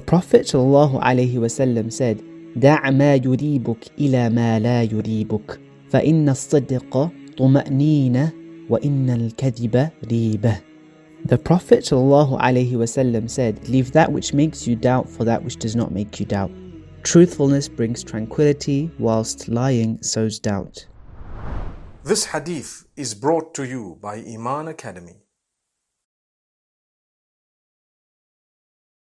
Prophet ﷺ said, دع ما يريبك إلى ما لا يريبك فإن الصدق طمأنينة وإن الكذب ريبة. The Prophet ﷺ said, leave that which makes you doubt for that which does not make you doubt. Truthfulness brings tranquility, whilst lying sows doubt. This hadith is brought to you by Iman Academy.